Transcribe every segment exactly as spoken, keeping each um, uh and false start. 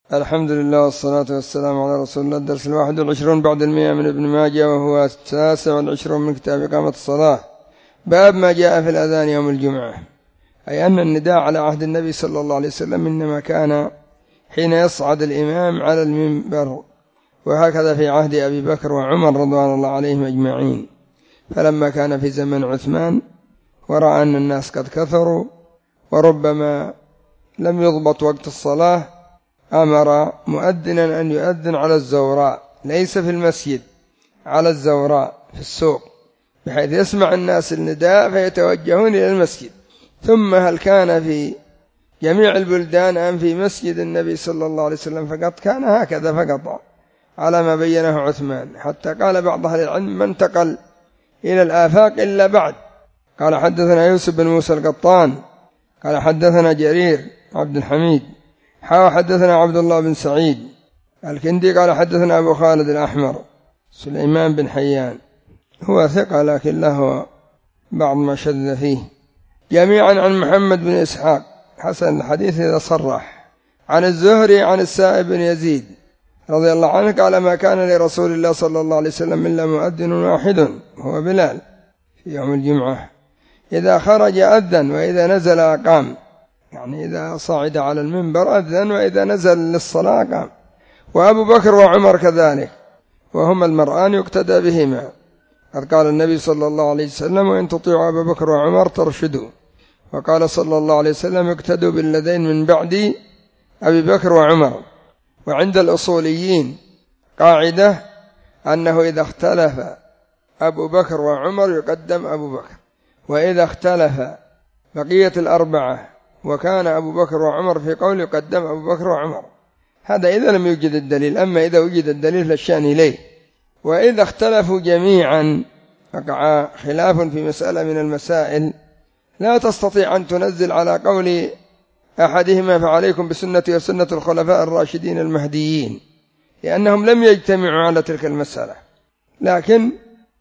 الحمد لله والصلاة والسلام على رسول الله. الدرس الواحد والعشرون بعد المئة من ابن ماجه، وهو التاسع والعشرون من كتاب إقامة الصلاة. باب ما جاء في الأذان يوم الجمعة، أي أن النداء على عهد النبي صلى الله عليه وسلم إنما كان حين يصعد الإمام على المنبر، وهكذا في عهد أبي بكر وعمر رضوان الله عليهم أجمعين. فلما كان في زمن عثمان ورأى أن الناس قد كثروا وربما لم يضبط وقت الصلاة، أمر مؤذنا أن يؤذن على الزوراء، ليس في المسجد، على الزوراء في السوق، بحيث يسمع الناس النداء فيتوجهون إلى المسجد. ثم هل كان في جميع البلدان أم في مسجد النبي صلى الله عليه وسلم فقط؟ كان هكذا فقط على ما بينه عثمان، حتى قال بعض أهل العلم ما انتقل إلى الآفاق إلا بعد. قال حدثنا يوسف بن موسى القطان قال حدثنا جرير عبد الحميد حاوى حدثنا عبد الله بن سعيد الكندي قال حدثنا أبو خالد الأحمر سليمان بن حيان، هو ثقة لكن له بعض ما شذ فيه، جميعا عن محمد بن إسحاق حسن الحديث إذا صرح، عن الزهري عن السائب بن يزيد رضي الله عنه قال ما كان لرسول الله صلى الله عليه وسلم إلا مؤذن واحد هو بلال في يوم الجمعة، إذا خرج أذن وإذا نزل أقام، يعني إذا صعد على المنبر أذن وإذا نزل للصلاة قام. وأبو بكر وعمر كذلك، وهما المرآن يقتدى بهما. قد قال النبي صلى الله عليه وسلم وإن تطيعوا أبو بكر وعمر ترشدوا، وقال صلى الله عليه وسلم اقتدوا بالذين من بعد أبي بكر وعمر. وعند الأصوليين قاعدة أنه إذا اختلف أبو بكر وعمر يقدم أبو بكر، وإذا اختلف بقية الأربعة وكان أبو بكر وعمر في قول يقدم أبو بكر وعمر، هذا إذا لم يوجد الدليل. أما إذا وجد الدليل فالشأن إليه. وإذا اختلفوا جميعا وقع خلاف في مسألة من المسائل لا تستطيع أن تنزل على قول أحدهما فعليكم بسنتي وسنة الخلفاء الراشدين المهديين، لأنهم لم يجتمعوا على تلك المسألة، لكن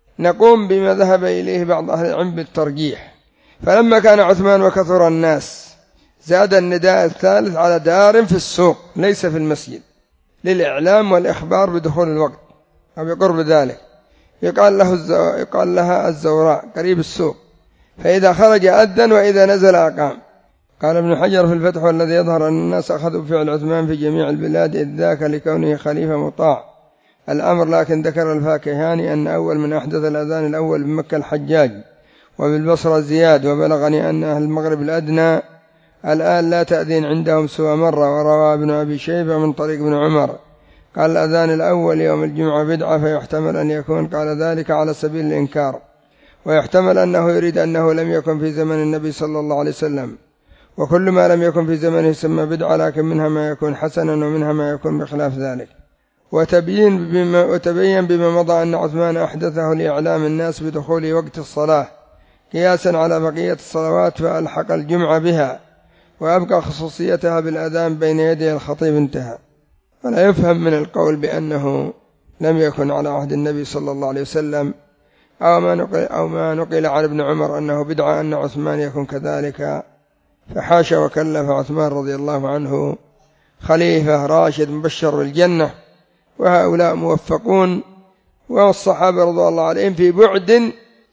نقوم بما ذهب إليه بعض أهل العلم بالترجيح. فلما كان عثمان وكثر الناس زاد النداء الثالث على دار في السوق ليس في المسجد، للإعلام والإخبار بدخول الوقت أو بقرب ذلك، يقال, له الزو... يقال لها الزوراء قريب السوق، فإذا خرج أذن وإذا نزل أقام. قال ابن حجر في الفتح والذي يظهر أن الناس أخذوا بفعل عثمان في جميع البلاد إذ ذاك لكونه خليفة مطاع الأمر، لكن ذكر الفاكهاني أن أول من أحدث الأذان الأول بمكة الحجاج وبالبصرة زياد، وبلغني أن أهل المغرب الأدنى الآن لا تأذين عندهم سوى مرة. وروى ابن أبي شيبة من طريق ابن عمر قال الأذان الأول يوم الجمعة بدعة، فيحتمل أن يكون قال ذلك على سبيل الإنكار، ويحتمل أنه يريد أنه لم يكن في زمن النبي صلى الله عليه وسلم، وكل ما لم يكن في زمنه يسمى بدعة، لكن منها ما يكون حسنا ومنها ما يكون بخلاف ذلك. وتبين بما, وتبين بما مضى أن عثمان أحدثه لإعلام الناس بدخول وقت الصلاة قياسا على بقية الصلوات، فألحق الجمعة بها وأبقى خصوصيتها بالأذان بين يدي الخطيب. انتهى. ولا يفهم من القول بأنه لم يكن على عهد النبي صلى الله عليه وسلم أو ما نقل, أو ما نقل عن ابن عمر أنه بدعة أن عثمان يكون كذلك، فحاشا وكلف عثمان رضي الله عنه خليفة راشد مبشر بالجنة، وهؤلاء موفقون، والصحابة رضي الله عليهم في بعد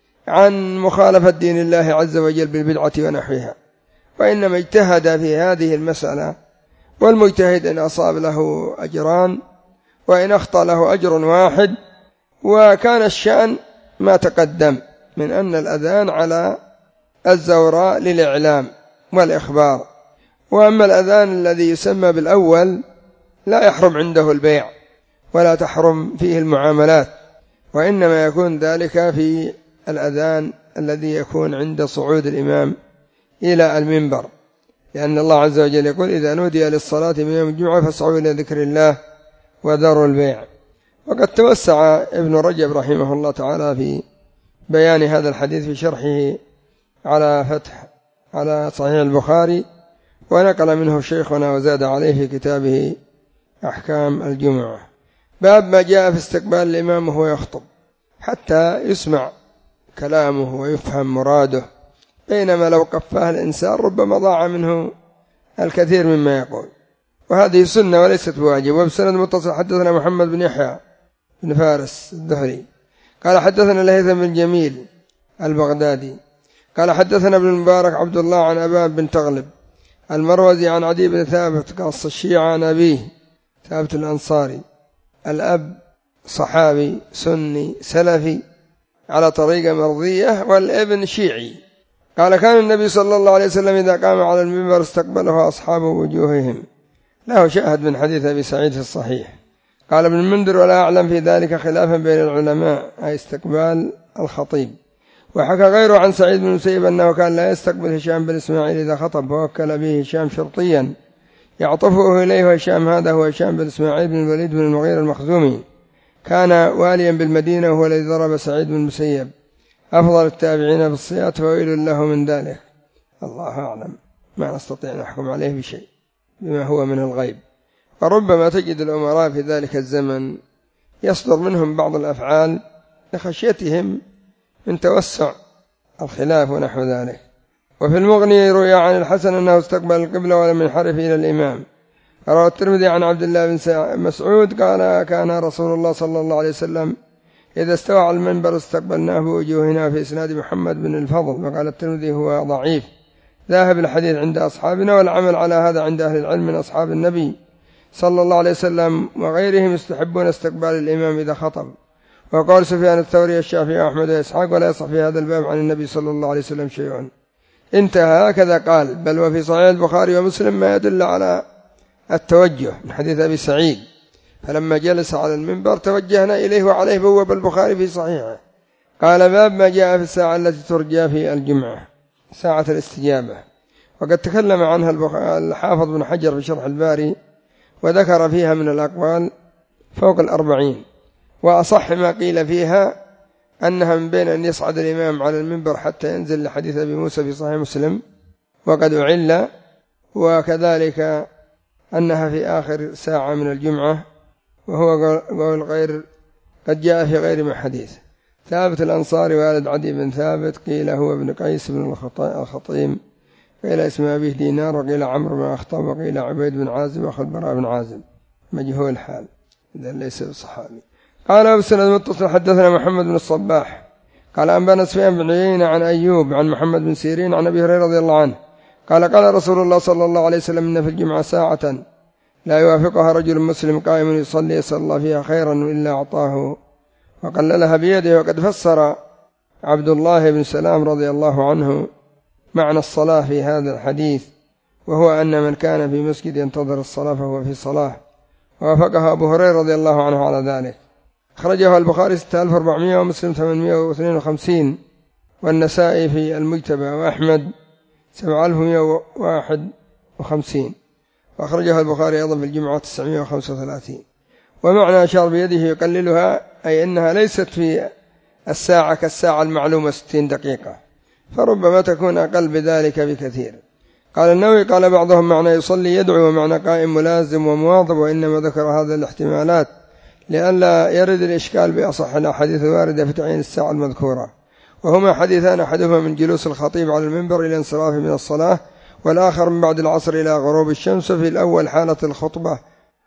عن مخالفة دين الله عز وجل بالبدعة ونحوها، وإنما اجتهد في هذه المسألة، والمجتهد إن أصاب له أجران وإن أخطأ له أجر واحد. وكان الشأن ما تقدم من أن الأذان على الزوراء للإعلام والإخبار، وأما الأذان الذي يسمى بالأول لا يحرم عنده البيع ولا تحرم فيه المعاملات، وإنما يكون ذلك في الأذان الذي يكون عند صعود الإمام إلى المنبر، لأن الله عز وجل يقول إذا نودي للصلاة من يوم الجمعة فاسعوا إلى ذكر الله وذروا البيع. وقد توسع ابن رجب رحمه الله تعالى في بيان هذا الحديث في شرحه على فتح على صحيح البخاري، ونقل منه شيخنا وزاد عليه في كتابه أحكام الجمعة. باب ما جاء في استقبال الإمام وهو يخطب حتى يسمع كلامه ويفهم مراده، بينما لو قفاه الإنسان ربما ضاع منه الكثير مما يقول. وهذه سنة وليست بواجب. وبسند متصل حدثنا محمد بن يحيى بن فارس الدهري قال حدثنا الهيثم بن جميل البغدادي قال حدثنا ابن المبارك عبد الله عن أبان بن تغلب المروزي عن عدي بن ثابت قص الشيعة عن أبيه ثابت الأنصاري الأب صحابي سني سلفي على طريقة مرضية والابن شيعي. قال كان النبي صلى الله عليه وسلم إذا قام على المنبر استقبله أصحاب وجوههم. له شاهد من حديث أبي سعيد في الصحيح. قال ابن المنذر ولا أعلم في ذلك خلافا بين العلماء أي استقبال الخطيب. وحكى غيره عن سعيد بن المسيب أنه كان لا يستقبل هشام بن إسماعيل إذا خطب ووكل به هشام شرطيا يعطفه إليه. وهشام هذا هو هشام بن إسماعيل بن الوليد بن المغيرة المخزومي كان واليا بالمدينة وهو الذي ضرب سعيد بن المسيب أفضل التابعين بالصيات فويل له من ذلك. الله أعلم ما نستطيع أن نحكم عليه بشيء بما هو من الغيب. وربما تجد الأمراء في ذلك الزمن يصدر منهم بعض الأفعال لخشيتهم من توسع الخلاف ونحو ذلك. وفي المغني روي عن الحسن أنه استقبل القبلة ولم ينحرف إلى الإمام. روى الترمذي عن عبد الله بن مسعود قال كان رسول الله صلى الله عليه وسلم إذا استوى على المنبر استقبلناه بوجوهنا في إسناد محمد بن الفضل. وقال الترمذي هو ضعيف ذاهب الحديث عند أصحابنا والعمل على هذا عند أهل العلم من أصحاب النبي صلى الله عليه وسلم وغيرهم يستحبون استقبال الإمام إذا خطب. وقال سفيان الثوري الشافعي وأحمد وإسحاق ولا يصح في هذا الباب عن النبي صلى الله عليه وسلم شيء. انتهى. هكذا قال. بل وفي صحيح البخاري ومسلم ما يدل على التوجه من حديث أبي سعيد فلما جلس على المنبر توجهنا إليه وعليه بواب البخاري في صحيحه. قال باب ما جاء في الساعة التي ترجى في الجمعة ساعة الاستجابة. وقد تكلم عنها الحافظ بن حجر في شرح الباري وذكر فيها من الأقوال فوق الأربعين. وأصح ما قيل فيها أنها من بين أن يصعد الإمام على المنبر حتى ينزل لحديث أبي موسى في صحيح مسلم وقد أعل. وكذلك أنها في آخر ساعة من الجمعة وهو قول غير قد جاء في غير من حديث. ثابت الأنصاري والد عدي بن ثابت قيل هو ابن قيس بن الخطيم قيل اسم أبيه دينار وقيل عمرو بن أخطب وقيل عبيد بن عازم أخو البراء بن عازم مجهول الحال إذا ليس بصحابي. قال أبو سند متصل حدثنا محمد بن الصباح قال أنبانا سفيان بن عيينة عن أيوب عن محمد بن سيرين عن أبي هريرة رضي الله عنه قال قال رسول الله صلى الله عليه وسلم إن في الجمعة ساعة لا يوافقها رجل مسلم قائم يصلي يسأل الله فيها خيرا إلا أعطاه وقللها بيده. وقد فسر عبد الله بن سلام رضي الله عنه معنى الصلاة في هذا الحديث وهو أن من كان في مسجد ينتظر الصلاة فهو في صلاة. ووافقها أبو هريرة رضي الله عنه على ذلك. خرجه البخاري ستة آلاف وأربعمائة ومسلم ثمانمائة واثنين وخمسين والنسائي في المجتبى وأحمد سبعة آلاف ومائة وواحد وخمسين. وأخرجها البخاري أيضا في الجمعة تسعمائة وخمسة وثلاثين. ومعنى أشار بيده يقللها أي أنها ليست في الساعة كالساعة المعلومة ستين دقيقة فربما تكون أقل بذلك بكثير. قال النووي قال بعضهم معنى يصلي يدعو ومعنى قائم ملازم ومواظب وإنما ذكر هذا الاحتمالات لئلا يرد الإشكال بأصح الأحاديث الواردة في تعيين الساعة المذكورة وهما حديثان أحدهما من جلوس الخطيب على المنبر إلى انصرافه من الصلاة والآخر من بعد العصر إلى غروب الشمس. في الأول حالة الخطبة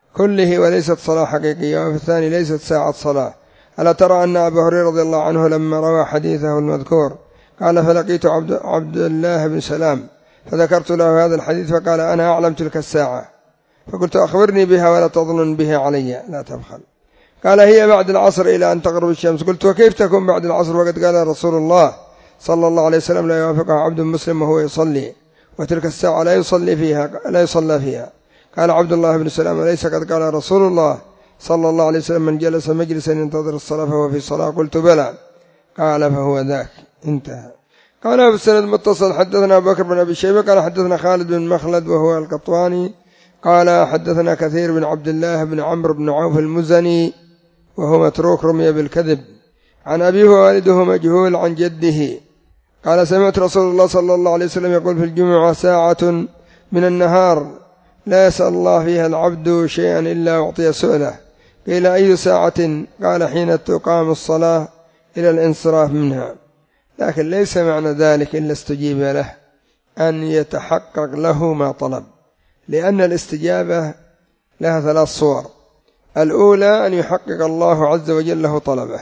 كله وليست صلاة حقيقية وفي الثاني ليست ساعة صلاة. ألا ترى أن أبا هريرة رضي الله عنه لما روى حديثه المذكور قال فلقيت عبد, عبد الله بن سلام فذكرت له هذا الحديث فقال أنا أعلم تلك الساعة فقلت أخبرني بها ولا تظن بها علي لا تبخل. قال هي بعد العصر إلى أن تغرب الشمس. قلت وكيف تكون بعد العصر وقد قال رسول الله صلى الله عليه وسلم لا يوافقها عبد مسلم وهو يصلي وتلك الساعة لا يصلي فيها لا يصلى فيها. قال عبد الله بن سلام أليس قد قال رسول الله صلى الله عليه وسلم من جلس مجلسا ينتظر الصلاة فهو في صلاة. قلت بلى. قال فهو ذاك. انتهى. قال أبو السند متصل حدثنا أبو بكر بن أبي شيبة قال حدثنا خالد بن مخلد وهو القطواني قال حدثنا كثير بن عبد الله بن عمرو بن عوف المزني وهو متروك رمي بالكذب عن أبيه ووالده مجهول عن جده قال سمعت رسول الله صلى الله عليه وسلم يقول في الجمعة ساعة من النهار لا يسأل الله فيها العبد شيئا إلا أعطي سؤله. قيل أي ساعة؟ قال حين تقام الصلاة إلى الانصراف منها. لكن ليس معنى ذلك إلا استجيب له أن يتحقق له ما طلب لأن الاستجابة لها ثلاث صور. الأولى أن يحقق الله عز وجل له طلبه.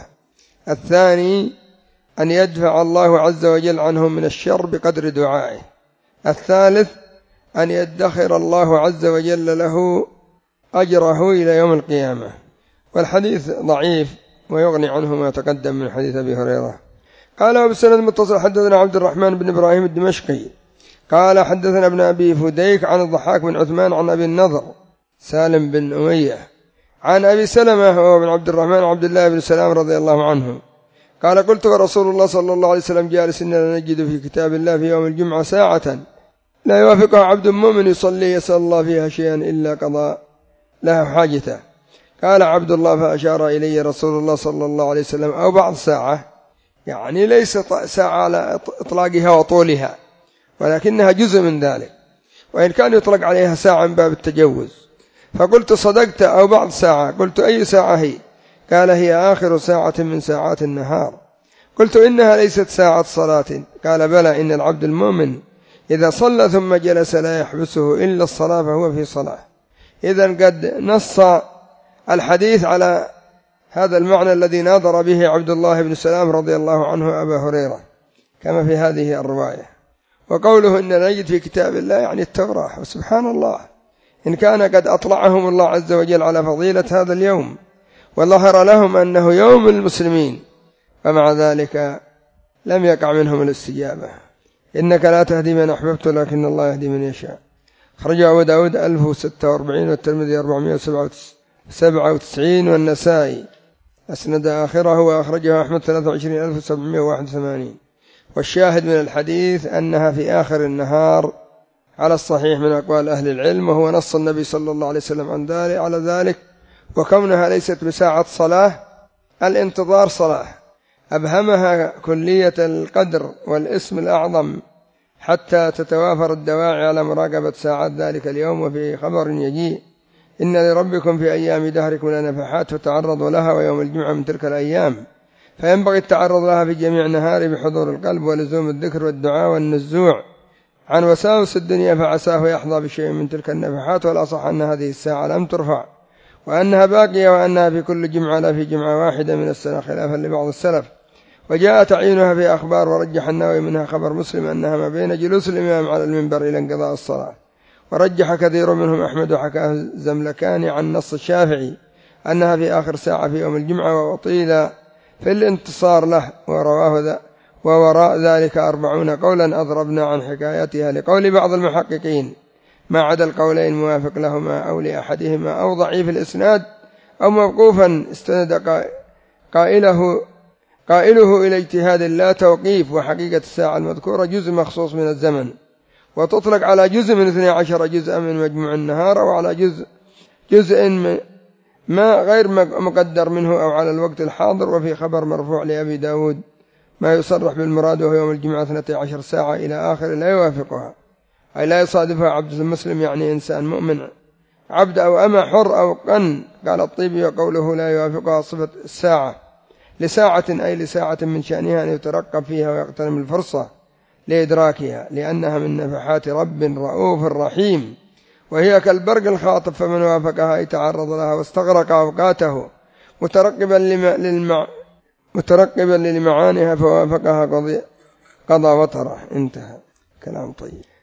الثاني أن يدفع الله عز وجل عنه من الشر بقدر دعائه. الثالث أن يدخر الله عز وجل له أجره إلى يوم القيامة. والحديث ضعيف ويغني عنه ما تقدم من حديث أبي هريرة. قال وبالسند المتصل حدثنا عبد الرحمن بن إبراهيم الدمشقي قال حدثنا ابن أبي فديك عن الضحاك بن عثمان عن أبي النضر سالم بن أمية عن أبي سلمة وهو بن عبد الرحمن عبد الله بن سلام رضي الله عنه قال قلت ورسول الله صلى الله عليه وسلم جالس إننا نجد في كتاب الله في يوم الجمعة ساعة لا يوافقها عبد مؤمن يصلي يسأل الله فيها شيئا إلا قضى له حاجته. قال عبد الله فأشار إلي رسول الله صلى الله عليه وسلم أو بعض ساعة، يعني ليس ساعة على إطلاقها وطولها ولكنها جزء من ذلك، وإن كان يطلق عليها ساعة من باب التجوز. فقلت صدقت أو بعض ساعة. قلت أي ساعة هي؟ قال هي آخر ساعة من ساعات النهار. قلت إنها ليست ساعة صلاة. قال بلى، إن العبد المؤمن إذا صلى ثم جلس لا يحبسه إلا الصلاة فهو في صلاة. إذن قد نص الحديث على هذا المعنى الذي ناظر به عبد الله بن سلام رضي الله عنه أبا هريرة كما في هذه الرواية. وقوله إن نجد في كتاب الله يعني التوراة، وسبحان الله إن كان قد أطلعهم الله عز وجل على فضيلة هذا اليوم وظهر لهم أنه يوم المسلمين، فمع ذلك لم يقع منهم الاستجابة. إنك لا تهدي من أحببت لكن الله يهدي من يشاء. خرج أبو داود ألف وستة وأربعين والترمذي أربعمائة وسبعة وتسعين والنسائي أسند آخره وأخرجه أحمد ثلاثة وعشرين ألف وسبعمائة وواحد وثمانين. والشاهد من الحديث أنها في آخر النهار على الصحيح من أقوال أهل العلم، وهو نص النبي صلى الله عليه وسلم عن ذلك على ذلك. وكونها ليست بساعة صلاة، الانتظار صلاة، أبهمها كلية القدر والاسم الأعظم حتى تتوافر الدواعي على مراقبة ساعات ذلك اليوم. وفي خبر يجيء إن لربكم في أيام دهركم لنفحات فتعرضوا لها، ويوم الجمعة من تلك الأيام، فينبغي التعرض لها في جميع نهار بحضور القلب ولزوم الذكر والدعاء والنزوع عن وساوس الدنيا، فعساه يحظى بشيء من تلك النفحات. والأصح أن هذه الساعة لم ترفع وأنها باقية، وأنها في كل جمعة لا في جمعة واحدة من السنة خلافا لبعض السلف. وجاء تعيينها في أخبار، ورجح النووي منها خبر مسلم أنها ما بين جلوس الإمام على المنبر إلى انقضاء الصلاة. ورجح كثير منهم أحمد وحكاه الزملكاني عن نص الشافعي أنها في آخر ساعة في يوم الجمعة، وأطيل في الانتصار له، ورواه ذا ووراء ذلك أربعون قولا أضربنا عن حكايتها لقول بعض المحققين، ما عدا القولين موافق لهما أو لأحدهما أو ضعيف الإسناد أو موقوفا استند قائله قائله إلى اجتهاد لا توقيف. وحقيقة الساعة المذكورة جزء مخصوص من الزمن، وتطلق على جزء من اثني عشر جزءا من مجموع النهار، أو على جزء جزء ما غير مقدر منه، أو على الوقت الحاضر. وفي خبر مرفوع لأبي داود ما يصرح بالمراد وهو يوم الجمعة اثنتي عشر ساعة إلى آخر لا يوافقها، أي لا يصادفها عبد المسلم، يعني إنسان مؤمن، عبد أو أما حر أو قن. قال الطيبي وقوله لا يوافقها صفة الساعة لساعة، أي لساعة من شأنها أن يترقب فيها ويغتنم الفرصة لإدراكها، لأنها من نفحات رب رؤوف رحيم، وهي كالبرق الخاطف، فمن وافقها أي تعرض لها واستغرق أوقاته مترقبا للمع... مترقبا للمعانها فوافقها قضى قضى وطره. انتهى. كلام طيب.